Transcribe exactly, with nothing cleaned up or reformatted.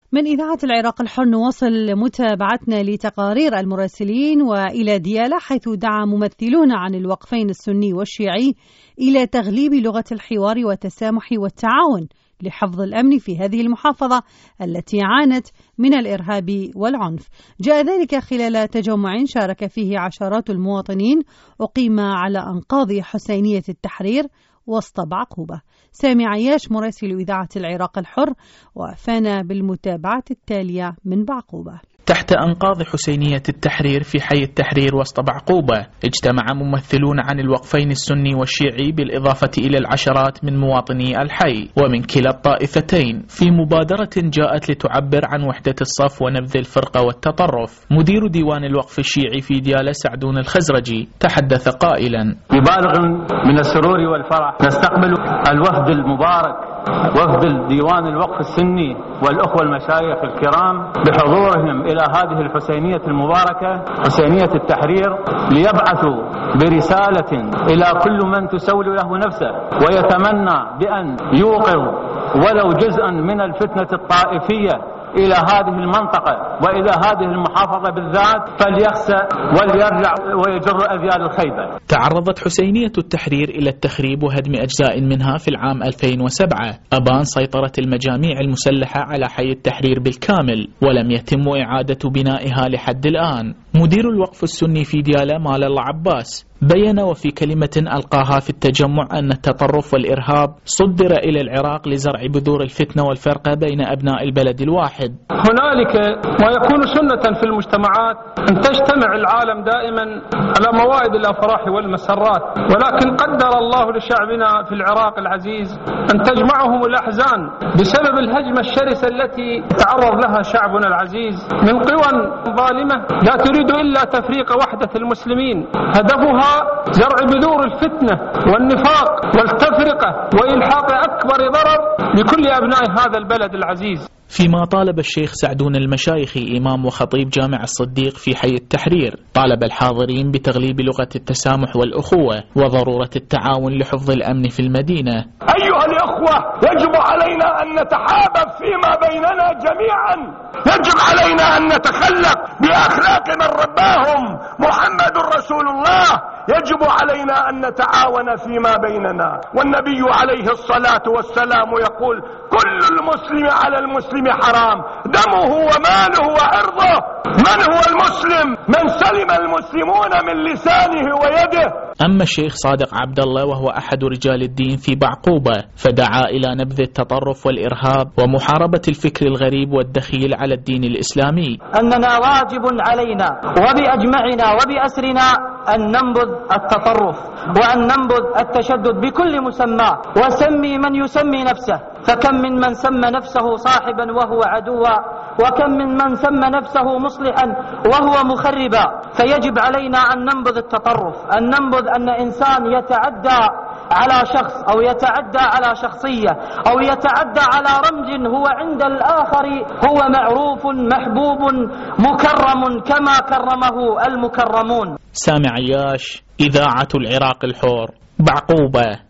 من إذاعة العراق الحر نواصل متابعتنا لتقارير المراسلين وإلى ديالى، حيث دعا ممثلون عن الوقفين السني والشيعي إلى تغليب لغة الحوار والتسامح والتعاون لحفظ الأمن في هذه المحافظة التي عانت من الإرهاب والعنف. جاء ذلك خلال تجمع شارك فيه عشرات المواطنين أقيم على أنقاض حسينية التحرير وسط بعقوبة. سامي عياش مراسل إذاعة العراق الحر وافانا بالمتابعة التالية من بعقوبة. تحت أنقاض حسينية التحرير في حي التحرير وسط بعقوبة، اجتمع ممثلون عن الوقفين السني والشيعي بالإضافة إلى العشرات من مواطني الحي ومن كلا الطائفتين في مبادرة جاءت لتعبر عن وحدة الصف ونبذ الفرقة والتطرف. مدير ديوان الوقف الشيعي في ديالى سعدون الخزرجي تحدث قائلا: ببالغ من السرور والفرح نستقبل الوفد المبارك، وفد الديوان الوقف السني والأخوة المشايخ الكرام بحضورهم إلى هذه الحسينية المباركة حسينية التحرير، ليبعثوا برسالة إلى كل من تسول له نفسه ويتمنى بأن يوقظ ولو جزءا من الفتنة الطائفية إلى هذه المنطقة وإلى هذه المحافظة بالذات، فليخسأ وليرجع ويجر أذيال الخيبة. تعرضت حسينية التحرير إلى التخريب وهدم أجزاء منها في العام ألفين وسبعة، أبان سيطرة المجاميع المسلحة على حي التحرير بالكامل ولم يتم إعادة بنائها لحد الآن. مدير الوقف السني في ديالى مال الله عباس بيّن وفي كلمة ألقاها في التجمع أن التطرف والإرهاب صدر إلى العراق لزرع بذور الفتنة والفرقة بين أبناء البلد الواحد. هنالك ما يكون سنة في المجتمعات أن تجتمع العالم دائما على موائد الأفراح والمسرات، ولكن قدر الله لشعبنا في العراق العزيز أن تجمعهم الأحزان بسبب الهجمة الشرسة التي تعرض لها شعبنا العزيز من قوى ظالمة لا تريد إلا تفريق وحدة المسلمين، هدفها زرع بذور الفتنة والنفاق والتفرقة وإلحاق أكبر ضرر لكل أبناء هذا البلد العزيز. فيما طالب الشيخ سعدون المشايخي إمام وخطيب جامع الصديق في حي التحرير، طالب الحاضرين بتغليب لغة التسامح والأخوة وضرورة التعاون لحفظ الأمن في المدينة. أيها الأخوة، يجب علينا أن نتحابب فيما بيننا جميعا، يجب علينا أن نتخلق بأخلاق من رباهم محمد رسول الله، يجب علينا أن نتعاون فيما بيننا. والنبي عليه الصلاة والسلام يقول: كل المسلم على المسلم حرام، دمه وماله وعرضه. من هو المسلم؟ من سلم المسلمون من لسانه ويده. أما الشيخ صادق عبد الله وهو أحد رجال الدين في بعقوبة، فدعا إلى نبذ التطرف والإرهاب ومحاربة الفكر الغريب والدخيل على الدين الإسلامي. أننا واجب علينا وبأجمعنا وبأسرنا أن ننبذ التطرف وأن ننبذ التشدد بكل مسمى، وسمي من يسمي نفسه، فكم من من سمى نفسه صاحبا وهو عدوا، وكم من من سمى نفسه مصلحا وهو مخربا. فيجب علينا أن ننبذ التطرف، أن ننبذ أن إنسان يتعدى على شخص أو يتعدى على شخصية أو يتعدى على رمز هو عند الآخر هو معروف محبوب مكرم كما كرمه المكرمون. سامي عياش، إذاعة العراق الحر، بعقوبة.